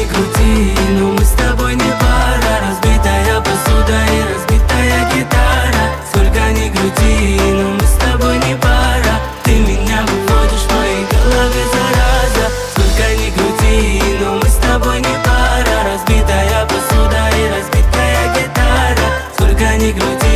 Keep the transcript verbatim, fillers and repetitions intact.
не крути, но мы с тобой не пара. Разбитая посуда и разбитая гитара. Сколько ни крути, но мы с тобой не пара. Ты меня выводишь в моей голове, зараза. Сколько ни крути, но мы с тобой не пара. Разбитая посуда и разбитая гитара. Сколько ни крути,